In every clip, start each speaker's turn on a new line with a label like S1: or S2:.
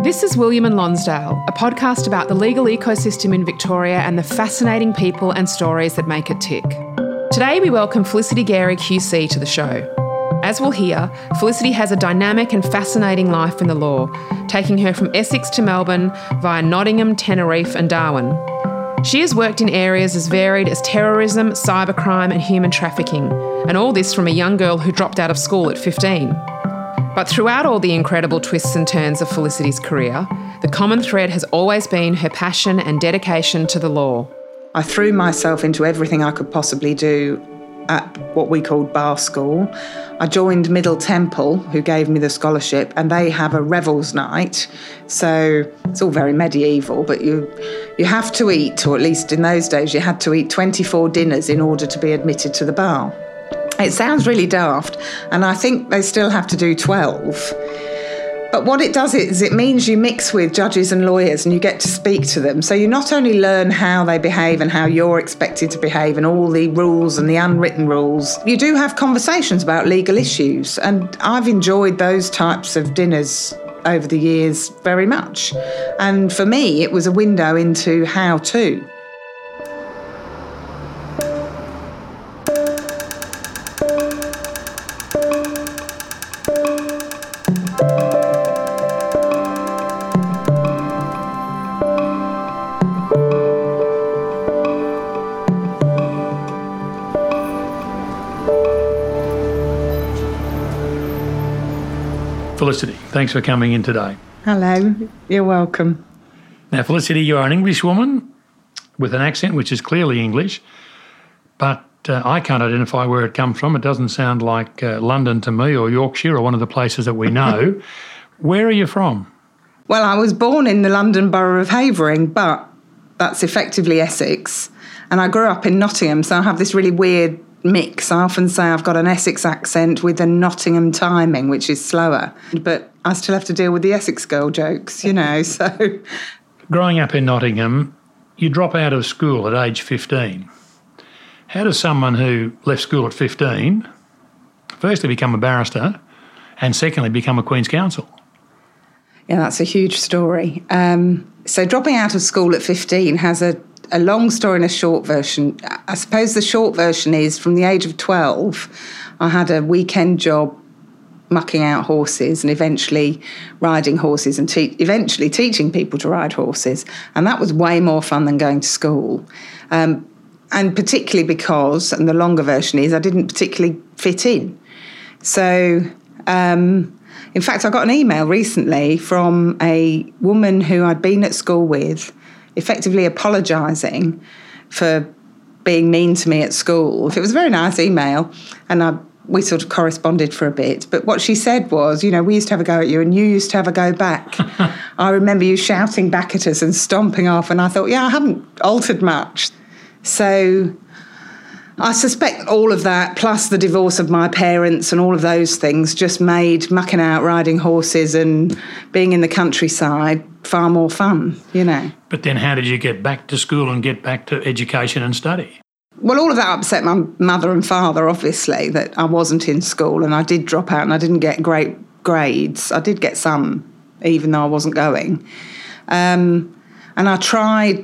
S1: This is William and Lonsdale, a podcast about the legal ecosystem in Victoria and the fascinating people and stories that make it tick. Today we welcome Felicity Gary QC to the show. As we'll hear, Felicity has a dynamic and fascinating life in the law, taking her from Essex to Melbourne via Nottingham, Tenerife and Darwin. She has worked in areas as varied as terrorism, cybercrime and human trafficking, and all this from a young girl who dropped out of school at 15. But throughout all the incredible twists and turns of Felicity's career, the common thread has always been her passion and dedication to the law.
S2: I threw myself into everything I could possibly do at what we called bar school. I joined Middle Temple, who gave me the scholarship, and they have a revels night. So it's all very medieval, but you have to eat, or at least in those days, you had to eat 24 dinners in order to be admitted to the bar. It sounds really daft, and I think they still have to do 12. But what it does is it means you mix with judges and lawyers and you get to speak to them. So you not only learn how they behave and how you're expected to behave and all the rules and the unwritten rules, you do have conversations about legal issues. And I've enjoyed those types of dinners over the years very much. And for me, it was a window into how to.
S3: Felicity, thanks for coming in today.
S2: Hello, you're welcome.
S3: Now, Felicity, you are an English woman with an accent which is clearly English, but I can't identify where it comes from. It doesn't sound like London to me, or Yorkshire, or one of the places that we know. Where are you from?
S2: Well, I was born in the London borough of Havering, but that's effectively Essex. And I grew up in Nottingham, so I have this really weird mix. I often say I've got an Essex accent with a Nottingham timing, which is slower. But I still have to deal with the Essex girl jokes, so...
S3: Growing up in Nottingham, you drop out of school at age 15. How does someone who left school at 15 firstly become a barrister and secondly become a Queen's Counsel?
S2: Yeah, that's a huge story. So dropping out of school at 15 has a long story and a short version. I suppose the short version is from the age of 12, I had a weekend job mucking out horses and eventually riding horses and eventually teaching people to ride horses. And that was way more fun than going to school. And particularly because, and the longer version is, I didn't particularly fit in. So, in fact, I got an email recently from a woman who I'd been at school with, effectively apologising for being mean to me at school. It was a very nice email, and we sort of corresponded for a bit. But what she said was, we used to have a go at you and you used to have a go back. I remember you shouting back at us and stomping off, and I thought, I haven't altered much. So I suspect all of that, plus the divorce of my parents and all of those things, just made mucking out, riding horses and being in the countryside far more fun,
S3: But then how did you get back to school and get back to education and study?
S2: Well, all of that upset my mother and father, obviously, that I wasn't in school and I did drop out and I didn't get great grades. I did get some, even though I wasn't going. And I tried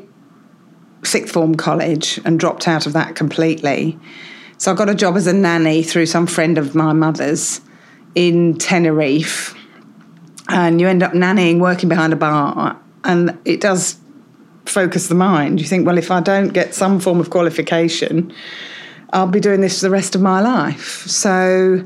S2: sixth form college and dropped out of that completely. So I got a job as a nanny through some friend of my mother's in Tenerife. And you end up nannying, working behind a bar, and it does focus the mind. You think, well, if I don't get some form of qualification, I'll be doing this for the rest of my life. So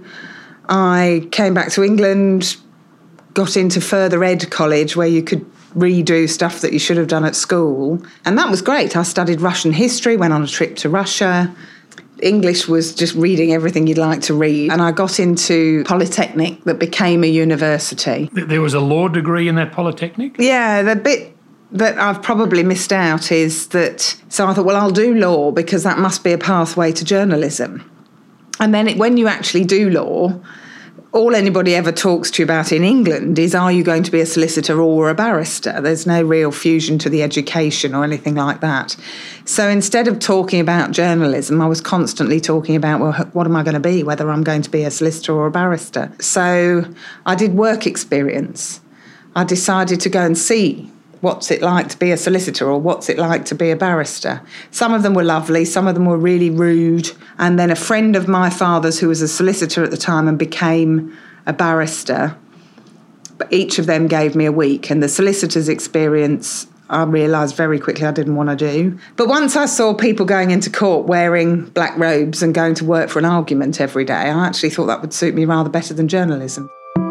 S2: I came back to England, got into further ed college where you could redo stuff that you should have done at school. And that was great. I studied Russian history, went on a trip to Russia. English was just reading everything you'd like to read. And I got into Polytechnic that became a university.
S3: There was a law degree in that Polytechnic?
S2: Yeah, the bit that I've probably missed out is that, so I thought, well, I'll do law because that must be a pathway to journalism. And then when you actually do law, all anybody ever talks to you about in England is, are you going to be a solicitor or a barrister? There's no real fusion to the education or anything like that. So instead of talking about journalism, I was constantly talking about, well, what am I going to be, whether I'm going to be a solicitor or a barrister? So I did work experience. I decided to go and see what's it like to be a solicitor or what's it like to be a barrister. Some of them were lovely, some of them were really rude. And then a friend of my father's who was a solicitor at the time and became a barrister, but each of them gave me a week. And the solicitor's experience, I realised very quickly I didn't want to do. But once I saw people going into court wearing black robes and going to work for an argument every day, I actually thought that would suit me rather better than journalism.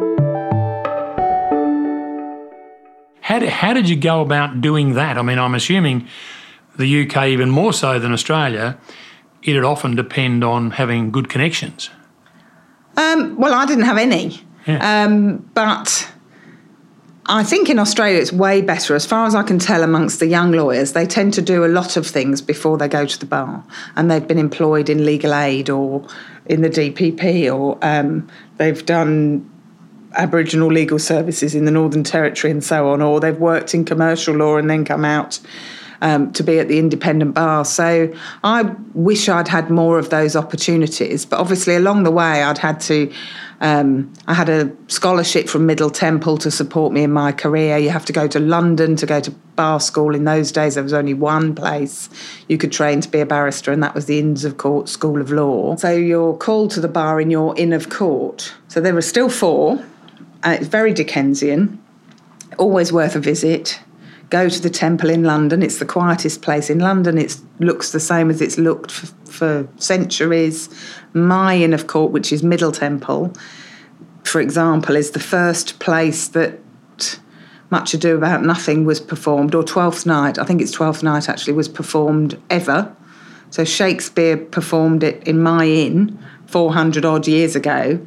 S3: How did you go about doing that? I mean, I'm assuming the UK, even more so than Australia, it'd often depend on having good connections.
S2: Well, I didn't have any.
S3: Yeah.
S2: But I think in Australia it's way better. As far as I can tell amongst the young lawyers, they tend to do a lot of things before they go to the bar. And they've been employed in legal aid or in the DPP or they've done Aboriginal legal services in the Northern Territory and so on, or they've worked in commercial law and then come out to be at the independent bar. So I wish I'd had more of those opportunities. But obviously along the way I'd had to, I had a scholarship from Middle Temple to support me in my career. You have to go to London to go to bar school. In those days there was only one place you could train to be a barrister, and that was the Inns of Court School of Law. So you're called to the bar in your Inn of Court. So there were still 4. It's very Dickensian, always worth a visit. Go to the Temple in London. It's the quietest place in London. It looks the same as it's looked for centuries. My Inn of Court, which is Middle Temple, for example, is the first place that Much Ado About Nothing was performed, or Twelfth Night, I think it's Twelfth Night actually, was performed ever. So Shakespeare performed it in my inn 400 odd years ago.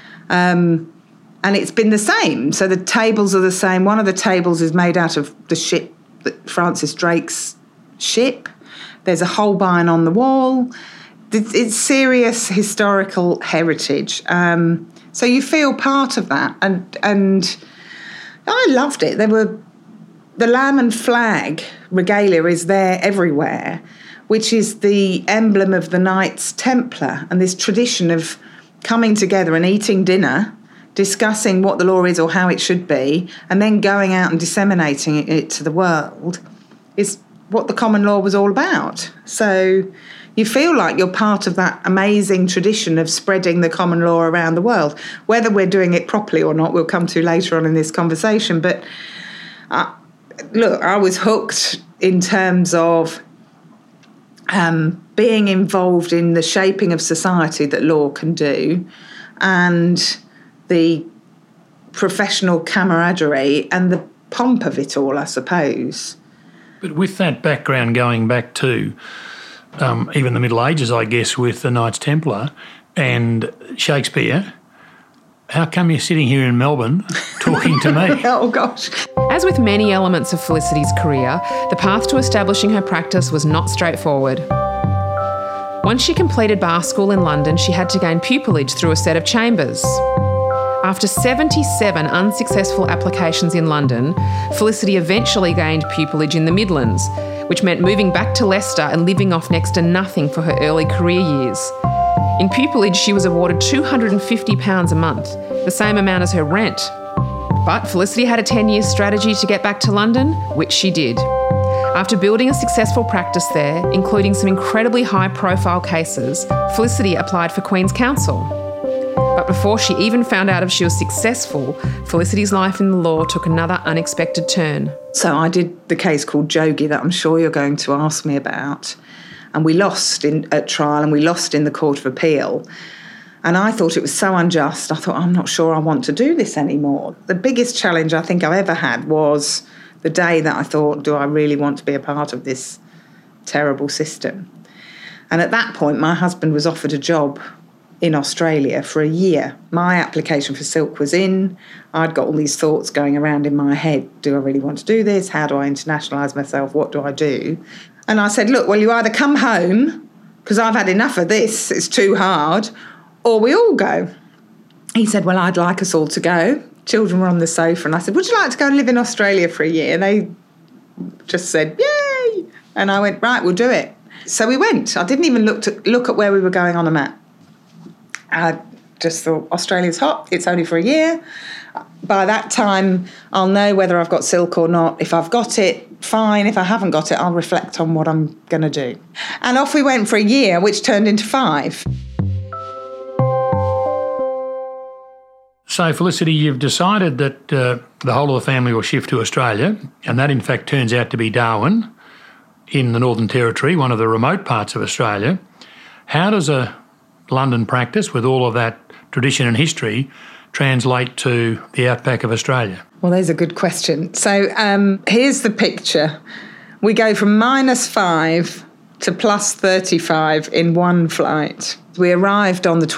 S2: And it's been the same. So the tables are the same. One of the tables is made out of the ship, Francis Drake's ship. There's a Holbein on the wall. It's serious historical heritage. So you feel part of that. And I loved it. The Lamb and Flag regalia is there everywhere, which is the emblem of the Knights Templar and this tradition of coming together and eating dinner, discussing what the law is or how it should be, and then going out and disseminating it to the world is what the common law was all about. So you feel like you're part of that amazing tradition of spreading the common law around the world. Whether we're doing it properly or not, we'll come to later on in this conversation. But look, I was hooked in terms of being involved in the shaping of society that law can do, and the professional camaraderie and the pomp of it all, I suppose.
S3: But with that background going back to even the Middle Ages, I guess, with the Knights Templar and Shakespeare, how come you're sitting here in Melbourne talking to me?
S2: Oh, gosh.
S1: As with many elements of Felicity's career, the path to establishing her practice was not straightforward. Once she completed bar school in London, she had to gain pupillage through a set of chambers. After 77 unsuccessful applications in London, Felicity eventually gained pupillage in the Midlands, which meant moving back to Leicester and living off next to nothing for her early career years. In pupillage, she was awarded £250 a month, the same amount as her rent. But Felicity had a 10-year strategy to get back to London, which she did. After building a successful practice there, including some incredibly high-profile cases, Felicity applied for Queen's Counsel. But before she even found out if she was successful, Felicity's life in the law took another unexpected turn.
S2: So I did the case called Jogi that I'm sure you're going to ask me about. And we lost at trial, and we lost in the Court of Appeal. And I thought it was so unjust. I thought, I'm not sure I want to do this anymore. The biggest challenge I think I've ever had was the day that I thought, do I really want to be a part of this terrible system? And at that point, my husband was offered a job in Australia for a year. My application for Silk was in. I'd got all these thoughts going around in my head. Do I really want to do this? How do I internationalise myself? What do I do? And I said, look, well, you either come home, because I've had enough of this, it's too hard, or we all go. He said, well, I'd like us all to go. Children were on the sofa, and I said, would you like to go and live in Australia for a year? And they just said, yay! And I went, right, we'll do it. So we went. I didn't even look at where we were going on a map. just thought, Australia's hot, it's only for a year. By that time, I'll know whether I've got silk or not. If I've got it, fine. If I haven't got it, I'll reflect on what I'm going to do. And off we went for a year, which turned into 5.
S3: So, Felicity, you've decided that the whole of the family will shift to Australia, and that in fact turns out to be Darwin in the Northern Territory, one of the remote parts of Australia. How does a London practice with all of that tradition and history translate to the outback of Australia?
S2: Well, there's a good question. So here's the picture. We go from -5 to +35 in one flight. We arrived on the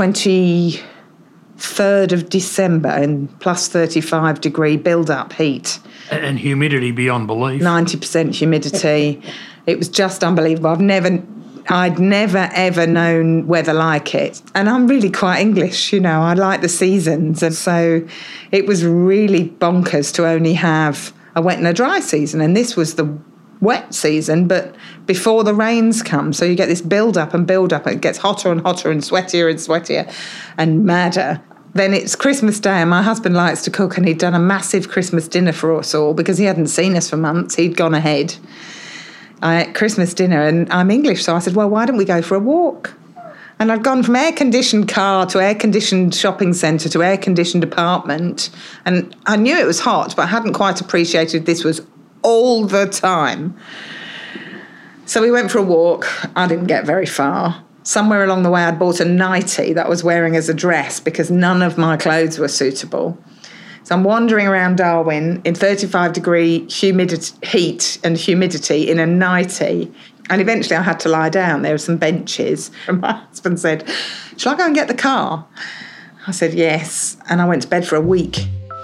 S2: 23rd of December in +35 degree build-up heat.
S3: And humidity beyond belief.
S2: 90% humidity. It was just unbelievable. I'd never, ever known weather like it. And I'm really quite English, I like the seasons. And so it was really bonkers to only have a wet and a dry season. And this was the wet season, but before the rains come. So you get this build-up and build-up. It gets hotter and hotter and sweatier and madder. Then it's Christmas Day and my husband likes to cook, and he'd done a massive Christmas dinner for us all because he hadn't seen us for months. He'd gone ahead. I ate Christmas dinner, and I'm English, so I said, well, why don't we go for a walk? And I'd gone from air-conditioned car to air-conditioned shopping centre to air-conditioned apartment, and I knew it was hot, but I hadn't quite appreciated this was all the time. So we went for a walk. I didn't get very far. Somewhere along the way, I'd bought a nightie that I was wearing as a dress because none of my clothes were suitable. So I'm wandering around Darwin in 35-degree heat and humidity in a nightie. And eventually I had to lie down. There were some benches. And my husband said, shall I go and get the car? I said, yes. And I went to bed for a week.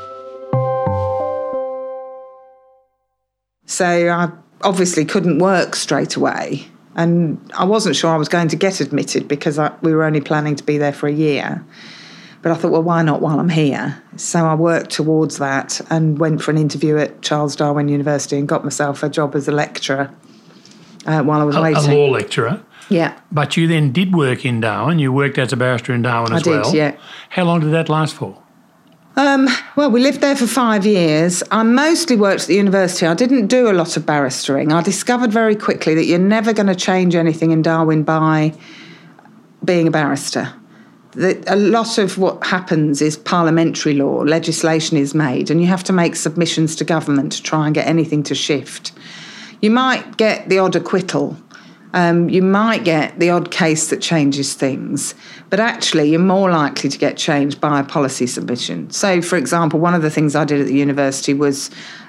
S2: So I obviously couldn't work straight away. And I wasn't sure I was going to get admitted because we were only planning to be there for a year. But I thought, well, why not while I'm here? So I worked towards that and went for an interview at Charles Darwin University and got myself a job as a lecturer while I was waiting.
S3: A law lecturer?
S2: Yeah.
S3: But you then did work in Darwin. You worked as a barrister in Darwin as well.
S2: I did, yeah.
S3: How long did that last for?
S2: Well, we lived there for 5 years. I mostly worked at the university. I didn't do a lot of barristering. I discovered very quickly that you're never going to change anything in Darwin by being a barrister. A lot of what happens is parliamentary law, legislation is made, and you have to make submissions to government to try and get anything to shift. You might get the odd acquittal, you might get the odd case that changes things, but actually you're more likely to get changed by a policy submission. So, for example, one of the things I did at the university was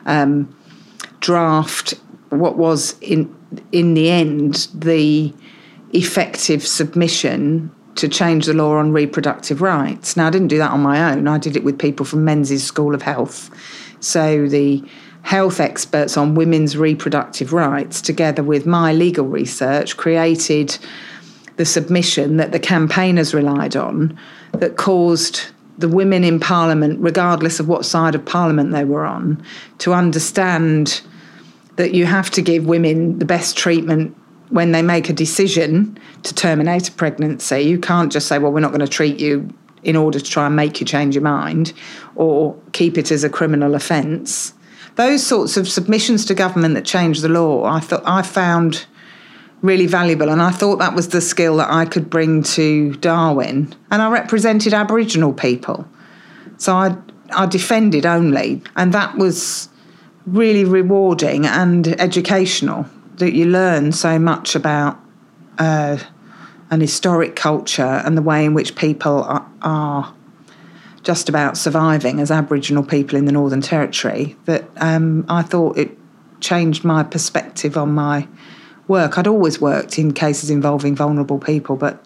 S2: draft what was in the end the effective submission to change the law on reproductive rights. Now, I didn't do that on my own. I did it with people from Menzies School of Health. So the health experts on women's reproductive rights, together with my legal research, created the submission that the campaigners relied on that caused the women in Parliament, regardless of what side of Parliament they were on, to understand that you have to give women the best treatment when they make a decision to terminate a pregnancy. You can't just say, well, we're not going to treat you in order to try and make you change your mind or keep it as a criminal offence. Those sorts of submissions to government that changed the law, I found really valuable, and I thought that was the skill that I could bring to Darwin. And I represented Aboriginal people. So I defended only, and that was really rewarding and educational, that you learn so much about an historic culture and the way in which people are just about surviving as Aboriginal people in the Northern Territory, that I thought it changed my perspective on my work. I'd always worked in cases involving vulnerable people, but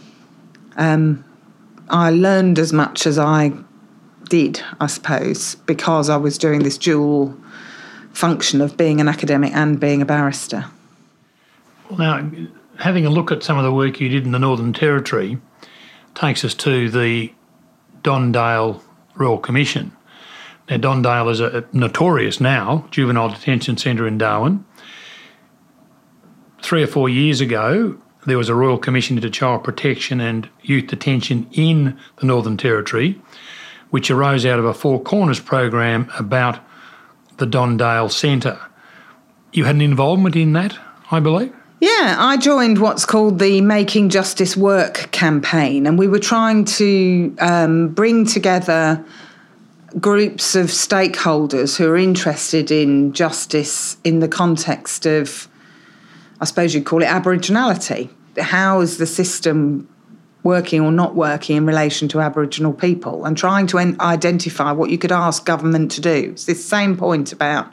S2: I learned as much as I did, I suppose, because I was doing this dual function of being an academic and being a barrister.
S3: Well, now, having a look at some of the work you did in the Northern Territory takes us to the Don Dale Royal Commission. Now, Don Dale is a notorious now juvenile detention centre in Darwin. 3 or 4 years ago, there was a Royal Commission into Child Protection and Youth Detention in the Northern Territory, which arose out of a Four Corners program about the Don Dale Centre. You had an involvement in that, I believe?
S2: Yeah, I joined what's called the Making Justice Work campaign, and we were trying to bring together groups of stakeholders who are interested in justice in the context of, I suppose you'd call it, Aboriginality. How is the system working or not working in relation to Aboriginal people, and trying to identify what you could ask government to do. It's this same point about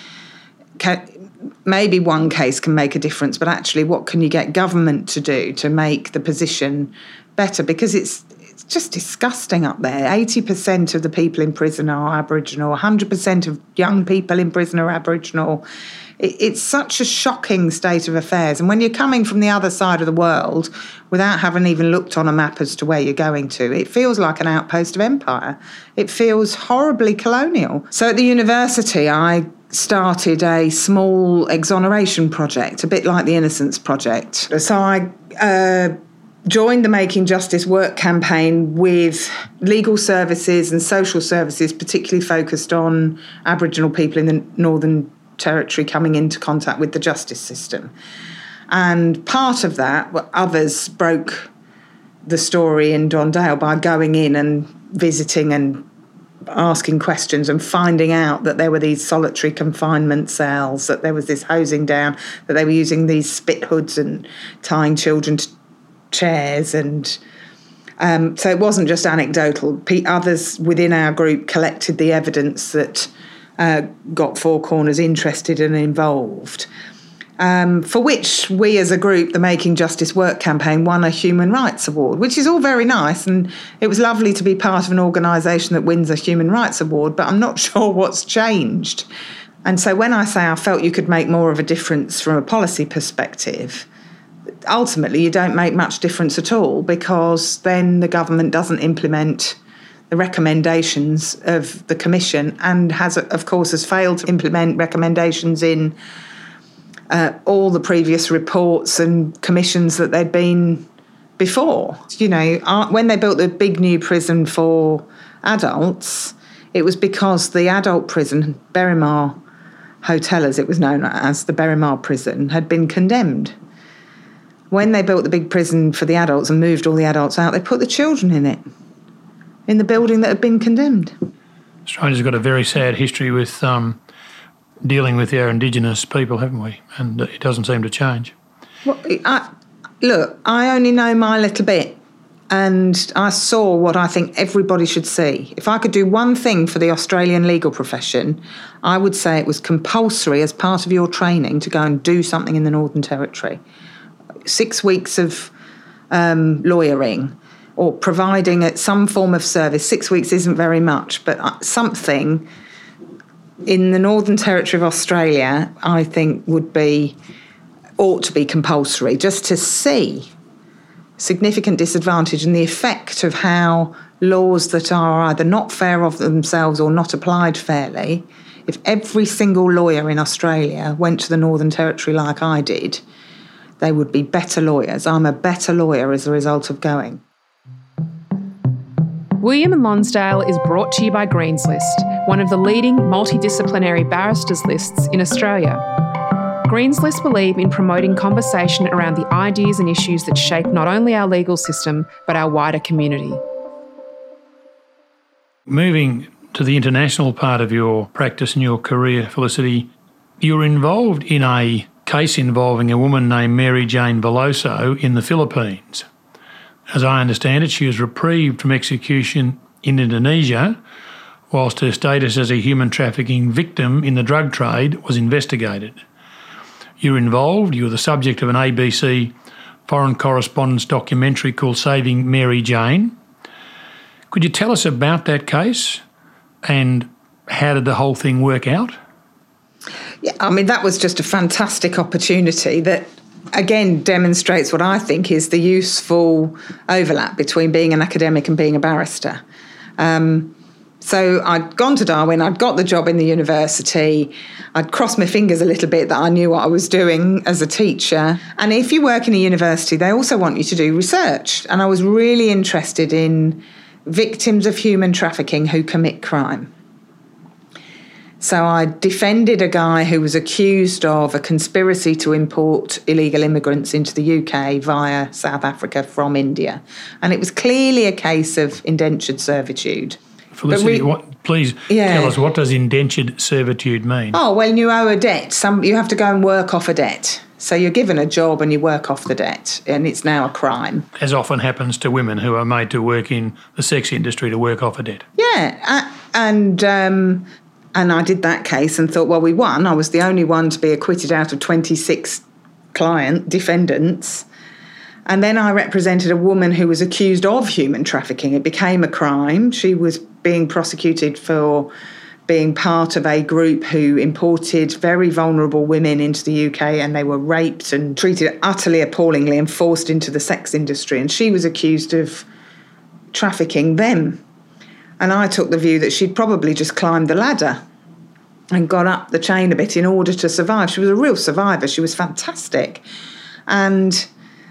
S2: maybe one case can make a difference, but actually what can you get government to do to make the position better? Because it's just disgusting up there. 80% of the people in prison are Aboriginal, 100% of young people in prison are Aboriginal. It's such a shocking state of affairs. And when you're coming from the other side of the world without having even looked on a map as to where you're going to, it feels like an outpost of empire. It feels horribly colonial. So at the university, I started a small exoneration project, a bit like the Innocence Project. So I joined the Making Justice Work campaign with legal services and social services, particularly focused on Aboriginal people in the Northern Territory coming into contact with the justice system. And part of that, others broke the story in Don Dale by going in and visiting and asking questions and finding out that there were these solitary confinement cells, that there was this hosing down, that they were using these spit hoods and tying children to chairs. And so it wasn't just anecdotal. Others within our group collected the evidence that got Four Corners interested and involved, for which we as a group, the Making Justice Work campaign, won a Human Rights Award, which is all very nice, and it was lovely to be part of an organisation that wins a Human Rights Award, but I'm not sure what's changed. And so when I say I felt you could make more of a difference from a policy perspective, ultimately you don't make much difference at all, because then the government doesn't implement the recommendations of the Commission, and has failed to implement recommendations in all the previous reports and commissions that they'd been before. You know, when they built the big new prison for adults, it was because the adult prison, Berrimah Hotel as it was known as, the Berrimah prison, had been condemned. When they built the big prison for the adults and moved all the adults out, they put the children in it, in the building that had been condemned.
S3: Australia's got a very sad history with dealing with our Indigenous people, haven't we? And it doesn't seem to change.
S2: Well, I only know my little bit, and I saw what I think everybody should see. If I could do one thing for the Australian legal profession, I would say it was compulsory as part of your training to go and do something in the Northern Territory. 6 weeks of lawyering, or providing some form of service. 6 weeks isn't very much, but something in the Northern Territory of Australia, I think ought to be compulsory, just to see significant disadvantage and the effect of how laws that are either not fair of themselves or not applied fairly. If every single lawyer in Australia went to the Northern Territory like I did, they would be better lawyers. I'm a better lawyer as a result of going.
S1: William and Lonsdale is brought to you by Greens List, one of the leading multidisciplinary barristers lists in Australia. Greens List believe in promoting conversation around the ideas and issues that shape not only our legal system, but our wider community.
S3: Moving to the international part of your practice and your career, Felicity, you were involved in a case involving a woman named Mary Jane Veloso in the Philippines. As I understand it, she was reprieved from execution in Indonesia, whilst her status as a human trafficking victim in the drug trade was investigated. You were involved, you were the subject of an ABC foreign correspondence documentary called Saving Mary Jane. Could you tell us about that case and how did the whole thing work out?
S2: Yeah, I mean, that was just a fantastic opportunity that, again, demonstrates what I think is the useful overlap between being an academic and being a barrister. So I'd gone to Darwin, I'd got the job in the university, I'd crossed my fingers a little bit that I knew what I was doing as a teacher. And if you work in a university, they also want you to do research. And I was really interested in victims of human trafficking who commit crime. So I defended a guy who was accused of a conspiracy to import illegal immigrants into the UK via South Africa from India. And it was clearly a case of indentured servitude.
S3: Felicity, please tell us, what does indentured servitude mean?
S2: Oh, well, you owe a debt. You have to go and work off a debt. So you're given a job and you work off the debt, and it's now a crime.
S3: As often happens to women who are made to work in the sex industry to work off a debt.
S2: Yeah, and I did that case and thought, well, we won. I was the only one to be acquitted out of 26 defendants. And then I represented a woman who was accused of human trafficking. It became a crime. She was being prosecuted for being part of a group who imported very vulnerable women into the UK, and they were raped and treated utterly appallingly and forced into the sex industry. And she was accused of trafficking them. And I took the view that she'd probably just climbed the ladder and got up the chain a bit in order to survive. She was a real survivor. She was fantastic. And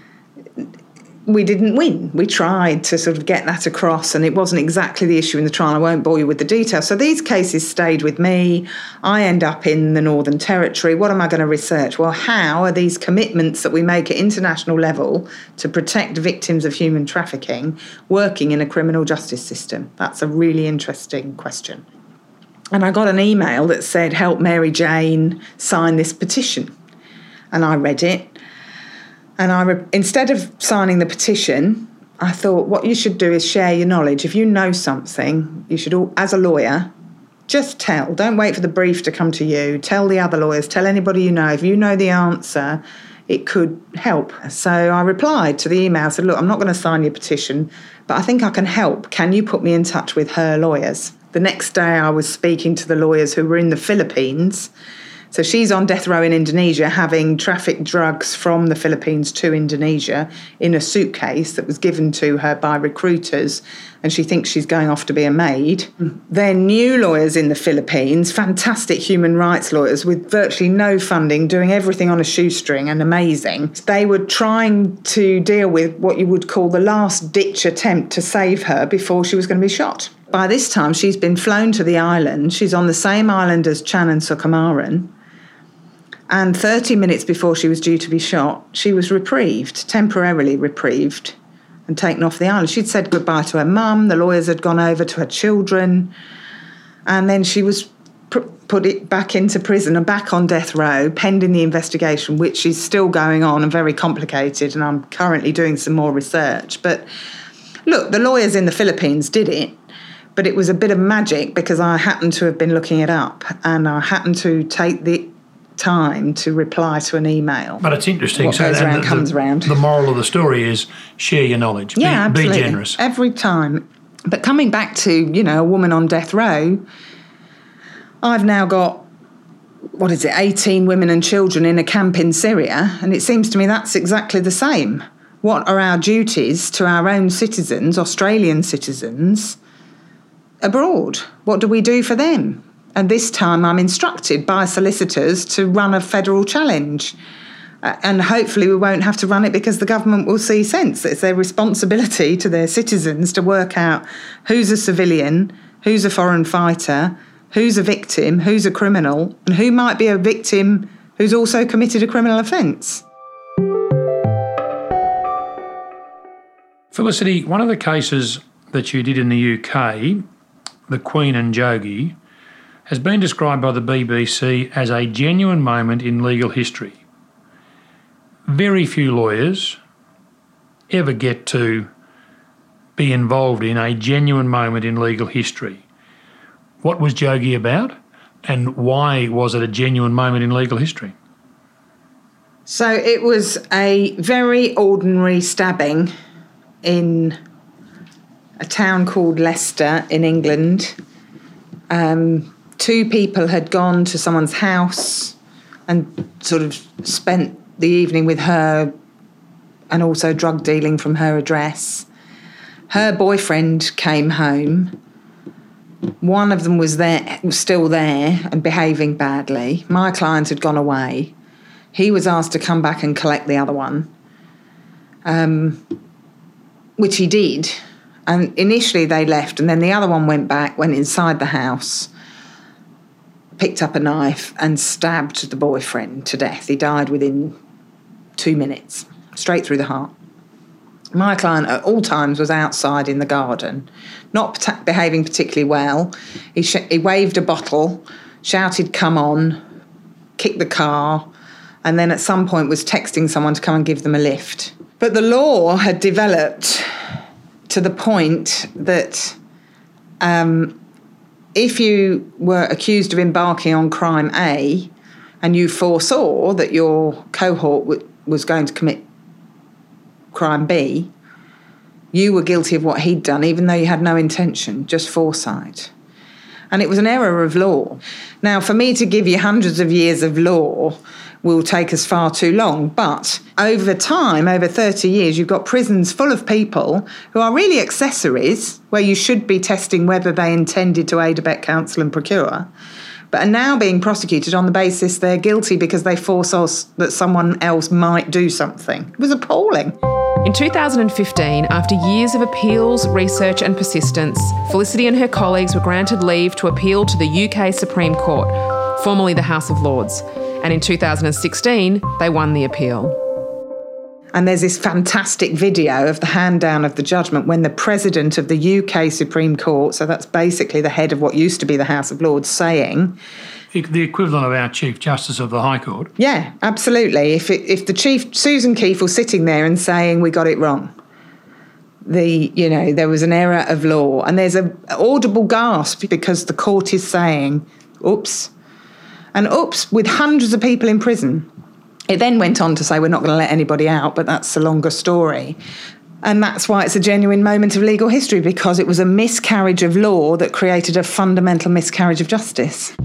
S2: we didn't win. We tried to sort of get that across, and it wasn't exactly the issue in the trial. I won't bore you with the details. So these cases stayed with me. I end up in the Northern Territory. What am I going to research? Well, how are these commitments that we make at international level to protect victims of human trafficking working in a criminal justice system? That's a really interesting question. And I got an email that said, help Mary Jane sign this petition. And I read it. And instead of signing the petition, I thought what you should do is share your knowledge. If you know something, you should, as a lawyer, just tell. Don't wait for the brief to come to you. Tell the other lawyers. Tell anybody you know. If you know the answer, it could help. So I replied to the email, said, look, I'm not going to sign your petition, but I think I can help. Can you put me in touch with her lawyers? The next day I was speaking to the lawyers who were in the Philippines. So she's on death row in Indonesia, having trafficked drugs from the Philippines to Indonesia in a suitcase that was given to her by recruiters, and she thinks she's going off to be a maid. They're new lawyers in the Philippines, fantastic human rights lawyers with virtually no funding, doing everything on a shoestring and amazing. They were trying to deal with what you would call the last-ditch attempt to save her before she was going to be shot. By this time, she's been flown to the island. She's on the same island as Chan and Sukumaran. And 30 minutes before she was due to be shot, she was reprieved, temporarily reprieved, and taken off the island. She'd said goodbye to her mum, the lawyers had gone over to her children, and then she was put back into prison and back on death row, pending the investigation, which is still going on and very complicated, and I'm currently doing some more research. But look, the lawyers in the Philippines did it, but it was a bit of magic because I happened to have been looking it up, and I happened to take the time to reply to an email.
S3: But it's interesting.
S2: What goes around comes around.
S3: The moral of the story is share your knowledge.
S2: Yeah,
S3: be
S2: absolutely.
S3: generous.
S2: Every time. But coming back to, a woman on death row, I've now got, 18 women and children in a camp in Syria, and it seems to me that's exactly the same. What are our duties to our own citizens, Australian citizens, abroad? What do we do for them? And this time I'm instructed by solicitors to run a federal challenge. And hopefully we won't have to run it because the government will see sense. It's their responsibility to their citizens to work out who's a civilian, who's a foreign fighter, who's a victim, who's a criminal, and who might be a victim who's also committed a criminal offence.
S3: Felicity, one of the cases that you did in the UK, the Queen and Jogee, has been described by the BBC as a genuine moment in legal history. Very few lawyers ever get to be involved in a genuine moment in legal history. What was Jogee about, and why was it a genuine moment in legal history?
S2: So it was a very ordinary stabbing in a town called Leicester in England. Two people had gone to someone's house and sort of spent the evening with her and also drug dealing from her address. Her boyfriend came home One of them was still there and behaving badly. My client had gone away. He was asked to come back and collect the other one, which he did. And initially they left, and then the other one went back, went inside the house, picked up a knife and stabbed the boyfriend to death. He died within 2 minutes, straight through the heart. My client at all times was outside in the garden, not behaving particularly well. He waved a bottle, shouted, "Come on," kicked the car, and then at some point was texting someone to come and give them a lift. But the law had developed to the point that if you were accused of embarking on crime A and you foresaw that your cohort was going to commit crime B, you were guilty of what he'd done, even though you had no intention, just foresight. And it was an error of law. Now, for me to give you hundreds of years of law will take us far too long. But over time, over 30 years, you've got prisons full of people who are really accessories, where you should be testing whether they intended to aid, abet, counsel and procure, but are now being prosecuted on the basis they're guilty because they foresaw that someone else might do something. It was appalling.
S1: In 2015, after years of appeals, research and persistence, Felicity and her colleagues were granted leave to appeal to the UK Supreme Court, formerly the House of Lords. And in 2016, they won the appeal.
S2: And there's this fantastic video of the hand down of the judgment when the president of the UK Supreme Court, so that's basically the head of what used to be the House of Lords, saying...
S3: The equivalent of our Chief Justice of the High Court.
S2: Yeah, absolutely. If the Chief, Susan Keefe, was sitting there and saying, we got it wrong, there was an error of law, and there's an audible gasp because the court is saying, oops. And oops, with hundreds of people in prison. It then went on to say we're not going to let anybody out, but that's a longer story. And that's why it's a genuine moment of legal history, because it was a miscarriage of law that created a fundamental miscarriage of justice.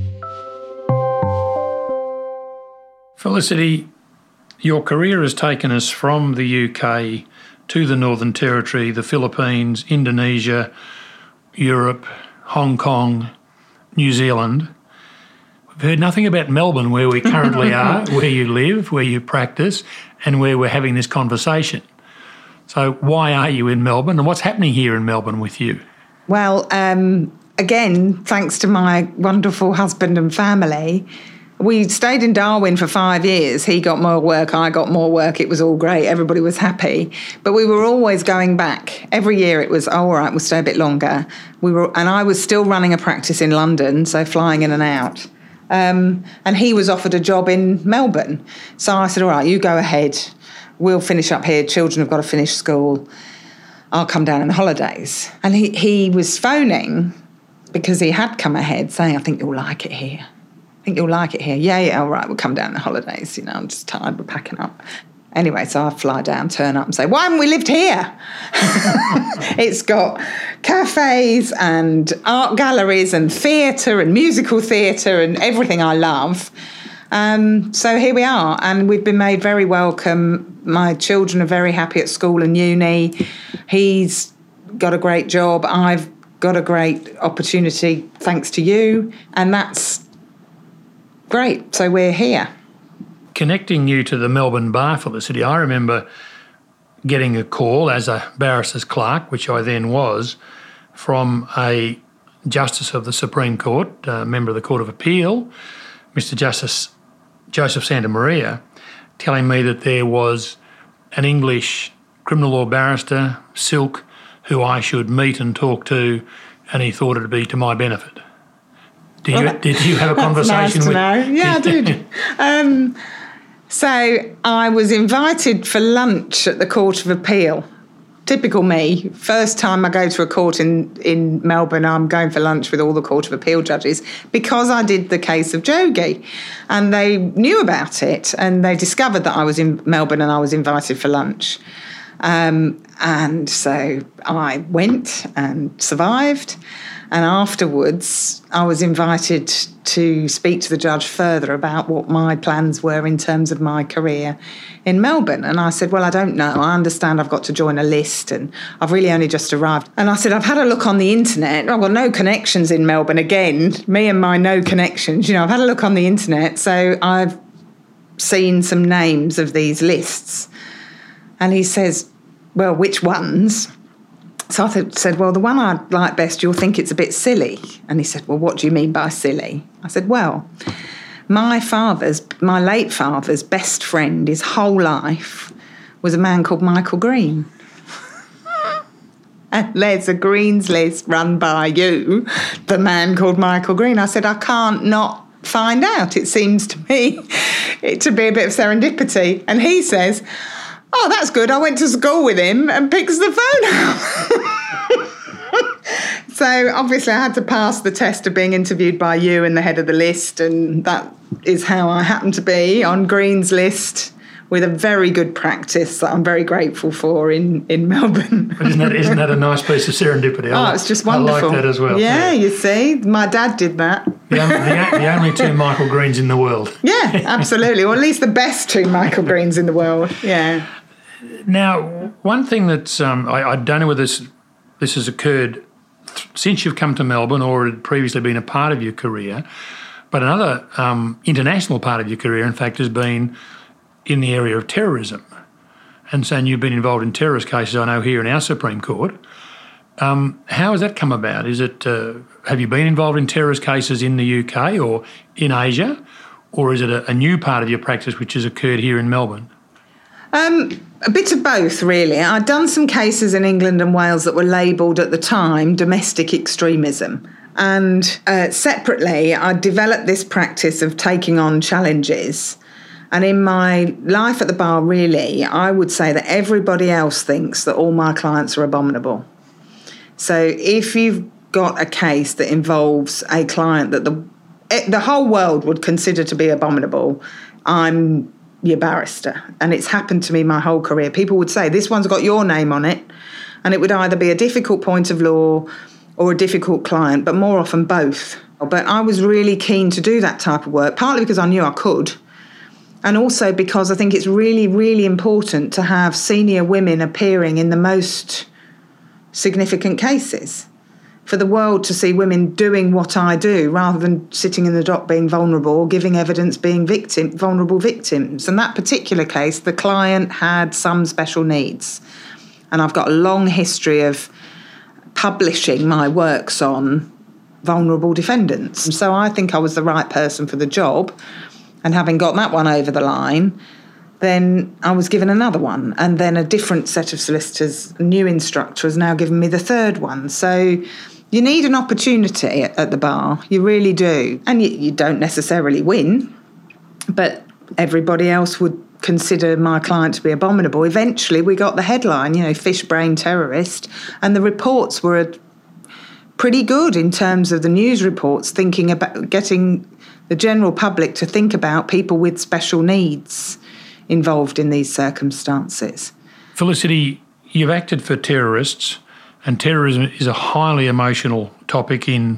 S3: Felicity, your career has taken us from the UK to the Northern Territory, the Philippines, Indonesia, Europe, Hong Kong, New Zealand. We've heard nothing about Melbourne, where we currently are, where you live, where you practice, and where we're having this conversation. So why are you in Melbourne, and what's happening here in Melbourne with you?
S2: Well, again, thanks to my wonderful husband and family, we stayed in Darwin for 5 years. He got more work, I got more work. It was all great. Everybody was happy. But we were always going back. Every year it was, oh, all right, we'll stay a bit longer. And I was still running a practice in London, so flying in and out. And he was offered a job in Melbourne. So I said, all right, you go ahead. We'll finish up here. Children have got to finish school. I'll come down in the holidays. And he was phoning because he had come ahead saying, I think you'll like it here. Yeah, all right, we'll come down in the holidays. I'm just tired, we're packing up. Anyway, so I fly down, turn up and say, why haven't we lived here? It's got cafes and art galleries and theatre and musical theatre and everything I love. So here we are, and we've been made very welcome. My children are very happy at school and uni. He's got a great job. I've got a great opportunity thanks to you, and that's great. So we're here.
S3: Connecting you to the Melbourne Bar, Felicity, I remember getting a call as a barrister's clerk, which I then was, from a Justice of the Supreme Court, a member of the Court of Appeal, Mr. Justice Joseph Santamaria, telling me that there was an English criminal law barrister, Silk, who I should meet and talk to, and he thought it would be to my benefit. Did you have a conversation
S2: nice
S3: with...
S2: know. Yeah, I did. So I was invited for lunch at the Court of Appeal. Typical me. First time I go to a court in Melbourne, I'm going for lunch with all the Court of Appeal judges because I did the case of Jogi. And they knew about it and they discovered that I was in Melbourne and I was invited for lunch. And so I went and survived. And afterwards, I was invited to speak to the judge further about what my plans were in terms of my career in Melbourne. And I said, well, I don't know. I understand I've got to join a list and I've really only just arrived. And I said, I've had a look on the internet. I've got no connections in Melbourne again. Me and my no connections. I've had a look on the internet. So I've seen some names of these lists. And he says, well, which ones? So I said, well, the one I like best, you'll think it's a bit silly. And he said, well, what do you mean by silly? I said, well, my late father's best friend his whole life was a man called Michael Green. And there's a Greens list run by you, the man called Michael Green. I said, I can't not find out. It seems to me to be a bit of serendipity. And he says, oh, that's good. I went to school with him, and picks the phone up. So obviously I had to pass the test of being interviewed by you and the head of the list, and that is how I happened to be on Green's list with a very good practice that I'm very grateful for in Melbourne.
S3: Isn't that a nice piece of serendipity?
S2: It's just wonderful.
S3: I like that as well.
S2: Yeah, you see, my dad did that.
S3: The only two Michael Greens in the world.
S2: Yeah, absolutely. Or at least the best two Michael Greens in the world. Yeah.
S3: Now, one thing that's, I don't know whether this has occurred since you've come to Melbourne or had previously been a part of your career, but another international part of your career, in fact, has been in the area of terrorism. And so you've been involved in terrorist cases, I know, here in our Supreme Court. How has that come about? Is it have you been involved in terrorist cases in the UK or in Asia, or is it a new part of your practice which has occurred here in Melbourne?
S2: A bit of both, really. I'd done some cases in England and Wales that were labelled at the time domestic extremism. And separately, I developed this practice of taking on challenges. And in my life at the bar, really, I would say that everybody else thinks that all my clients are abominable. So if you've got a case that involves a client that the whole world would consider to be abominable, I'm your barrister. And it's happened to me my whole career. People would say, this one's got your name on it. And it would either be a difficult point of law or a difficult client, but more often both. But I was really keen to do that type of work, partly because I knew I could, and also because I think it's really, really important to have senior women appearing in the most significant cases, for the world to see women doing what I do rather than sitting in the dock being vulnerable or giving evidence being vulnerable victims. And that particular case, the client had some special needs. And I've got a long history of publishing my works on vulnerable defendants. And so I think I was the right person for the job. And having got that one over the line, then I was given another one. And then a different set of solicitors, a new instructor, has now given me the third one. So you need an opportunity at the bar. You really do. And you don't necessarily win, but everybody else would consider my client to be abominable. Eventually we got the headline, fish brain terrorist, and the reports were pretty good in terms of the news reports, thinking about getting the general public to think about people with special needs involved in these circumstances.
S3: Felicity, you've acted for terrorists, and terrorism is a highly emotional topic in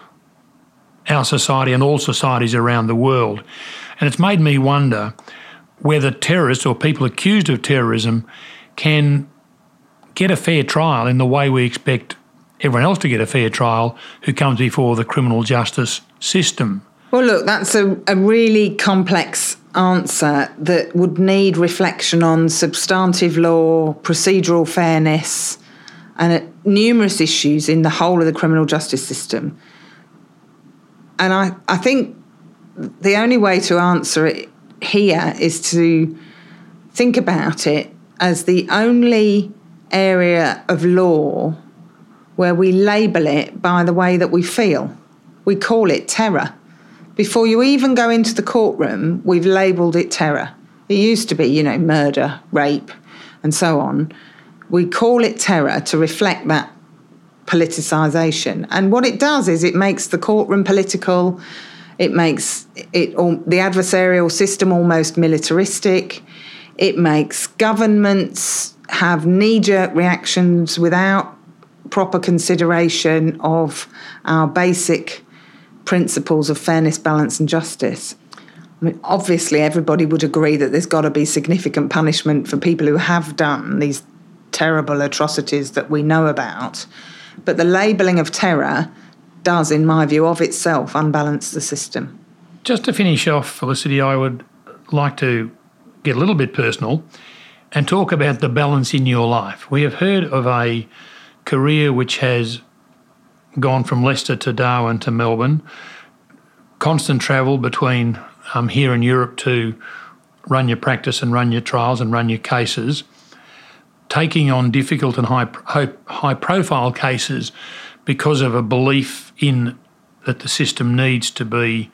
S3: our society and all societies around the world. And it's made me wonder whether terrorists or people accused of terrorism can get a fair trial in the way we expect everyone else to get a fair trial who comes before the criminal justice system.
S2: Well, look, that's a really complex answer that would need reflection on substantive law, procedural fairness, and numerous issues in the whole of the criminal justice system. And I think the only way to answer it here is to think about it as the only area of law where we label it by the way that we feel. We call it terror. Before you even go into the courtroom, we've labelled it terror. It used to be, murder, rape, and so on. We call it terror to reflect that politicisation. And what it does is it makes the courtroom political, it makes the adversarial system almost militaristic, it makes governments have knee-jerk reactions without proper consideration of our basic principles of fairness, balance and justice. I mean, obviously, everybody would agree that there's got to be significant punishment for people who have done these terrible atrocities that we know about. But the labelling of terror does, in my view, of itself unbalance the system.
S3: Just to finish off, Felicity, I would like to get a little bit personal and talk about the balance in your life. We have heard of a career which has gone from Leicester to Darwin to Melbourne, constant travel between here in Europe to run your practice and run your trials and run your cases, taking on difficult and high-profile cases because of a belief in that the system needs to be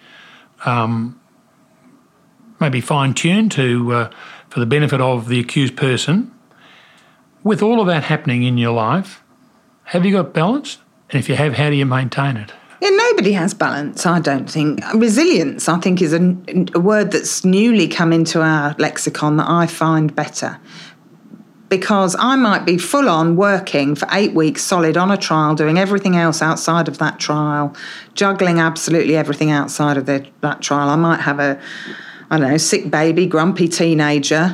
S3: maybe fine-tuned for the benefit of the accused person. With all of that happening in your life, have you got balance? And if you have, how do you maintain it?
S2: Yeah, nobody has balance, I don't think. Resilience, I think, is a word that's newly come into our lexicon that I find better. Because I might be full on working for 8 weeks solid on a trial, doing everything else outside of that trial, juggling absolutely everything outside of that trial. I might have sick baby, grumpy teenager,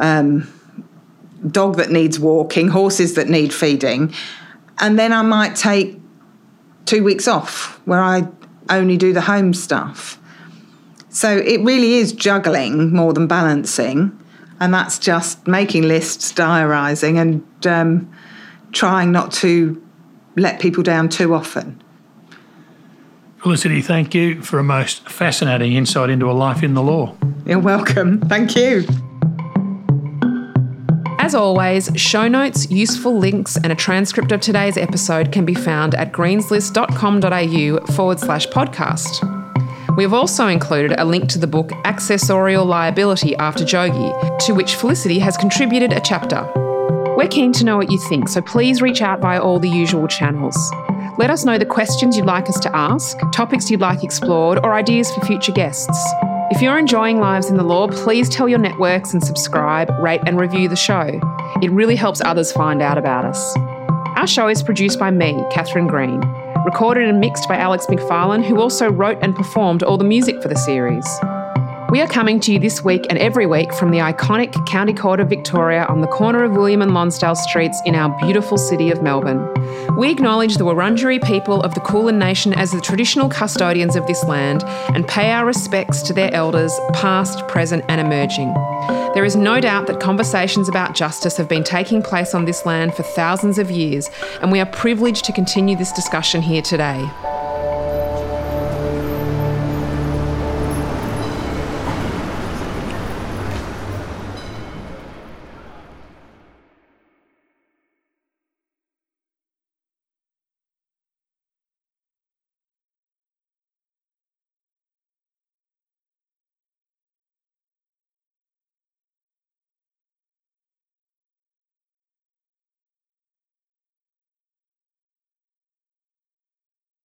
S2: dog that needs walking, horses that need feeding. And then I might take 2 weeks off where I only do the home stuff. So it really is juggling more than balancing. And that's just making lists, diarising and trying not to let people down too often.
S3: Felicity, thank you for a most fascinating insight into a life in the law.
S2: You're welcome. Thank you.
S1: As always, show notes, useful links and a transcript of today's episode can be found at greenslist.com.au/podcast. We have also included a link to the book Accessorial Liability After Jogee, to which Felicity has contributed a chapter. We're keen to know what you think, so please reach out via all the usual channels. Let us know the questions you'd like us to ask, topics you'd like explored, or ideas for future guests. If you're enjoying Lives in the Law, please tell your networks and subscribe, rate and review the show. It really helps others find out about us. Our show is produced by me, Catherine Green, recorded and mixed by Alex McFarlane, who also wrote and performed all the music for the series. We are coming to you this week and every week from the iconic County Court of Victoria on the corner of William and Lonsdale Streets in our beautiful city of Melbourne. We acknowledge the Wurundjeri people of the Kulin Nation as the traditional custodians of this land and pay our respects to their elders, past, present and emerging. There is no doubt that conversations about justice have been taking place on this land for thousands of years, and we are privileged to continue this discussion here today.